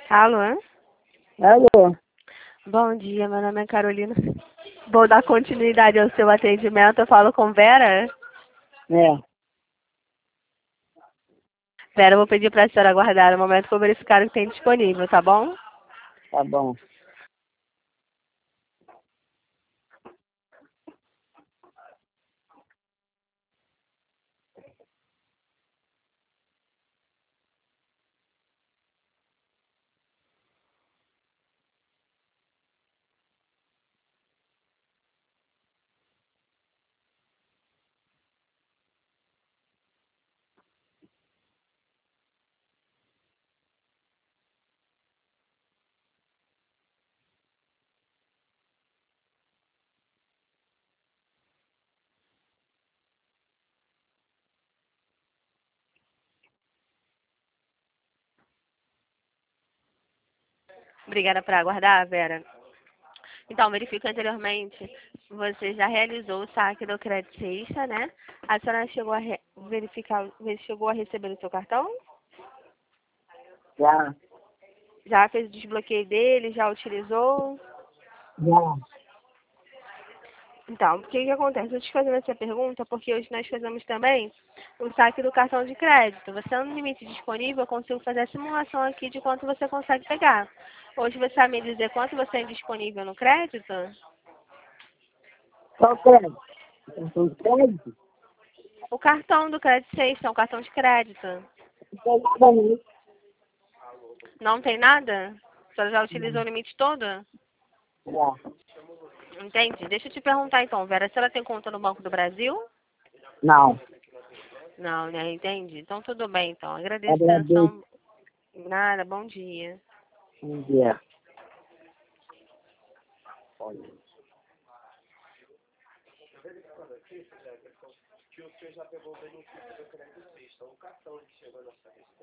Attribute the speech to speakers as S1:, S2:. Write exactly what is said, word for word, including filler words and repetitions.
S1: Alô?
S2: Alô?
S1: Bom dia, meu nome é Carolina. Vou dar continuidade ao seu atendimento. Eu falo com Vera.
S2: É,
S1: Vera, eu vou pedir para a senhora aguardar um momento para eu verificar o que tem disponível, tá bom?
S2: tá bom.
S1: Obrigada por aguardar, Vera. Então, verifico anteriormente, você já realizou o saque do crédito Sexta, né? A senhora chegou a re- verificar, chegou a receber o seu cartão?
S2: Já,
S1: Já fez o desbloqueio dele? Já utilizou?
S2: já.
S1: Então, o que que acontece? Eu te fazendo essa pergunta porque hoje nós fazemos também o saque do cartão de crédito. Você é no limite disponível, eu consigo fazer a simulação aqui de quanto você consegue pegar. Hoje você vai me dizer quanto você tem disponível no crédito?
S2: Qual crédito? Cartão de crédito?
S1: O cartão do crédito Sexta é um cartão de crédito.
S2: Não tem nada não.
S1: Não tem nada? A senhora já utilizou o limite todo?
S2: Já.
S1: Entendi. Deixa eu te perguntar então, Vera, a senhora tem conta no Banco do Brasil?
S2: Não.
S1: Não, né? Entendi. Então tudo bem, então. Agradeço a
S2: Agradeço.
S1: atenção. Nada, bom dia.
S2: Bom dia.
S3: Que o senhor já pegou o benefício do crédito sexta, o cartão que chegou na sua